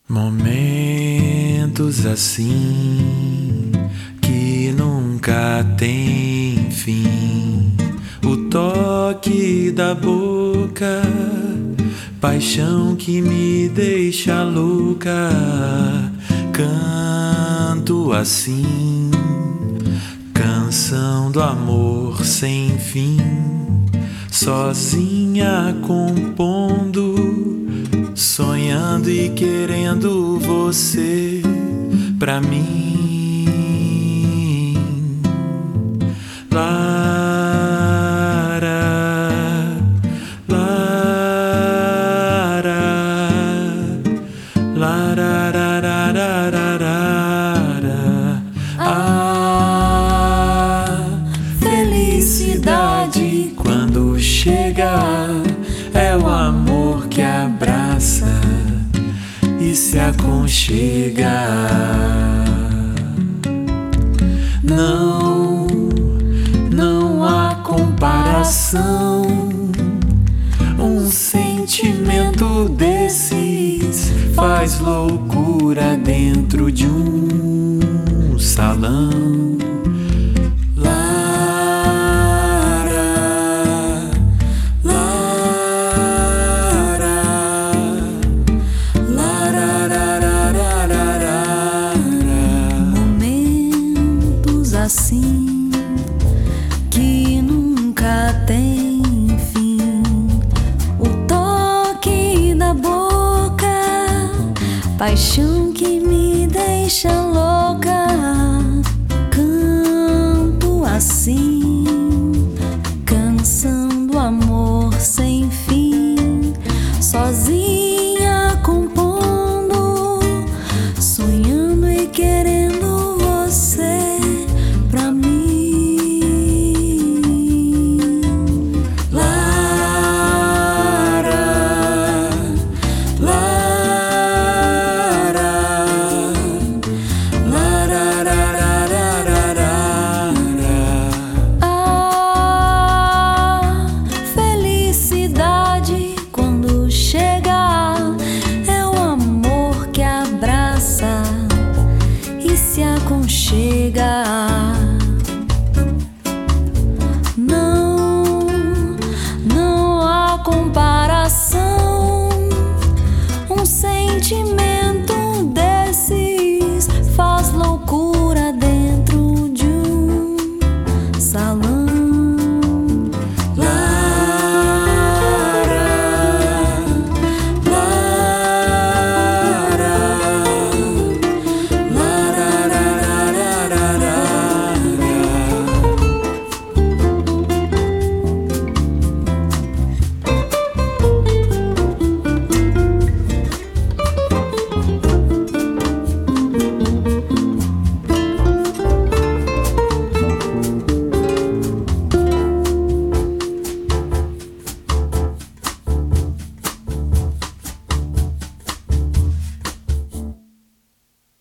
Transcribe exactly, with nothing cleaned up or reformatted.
Momentos assim que nunca tem fim. O toque da boca, paixão que me deixa louca. Canto assim, canção do amor sem fim. Sozinha compondo, sonhando e querendo você pra mim. Lara, lara, larararararara. A felicidade quando chega é o amor que abraça e se aconchega. Não, não há comparação. Um sentimento desses faz loucura dentro de um salão. Assim que nunca tem fim. O toque da boca, paixão que me deixa louca. Canto assim, canção do amor sem fim. Sozinha compondo, sonhando e querendo você. Chega. Não, não há comparação. Um sentimento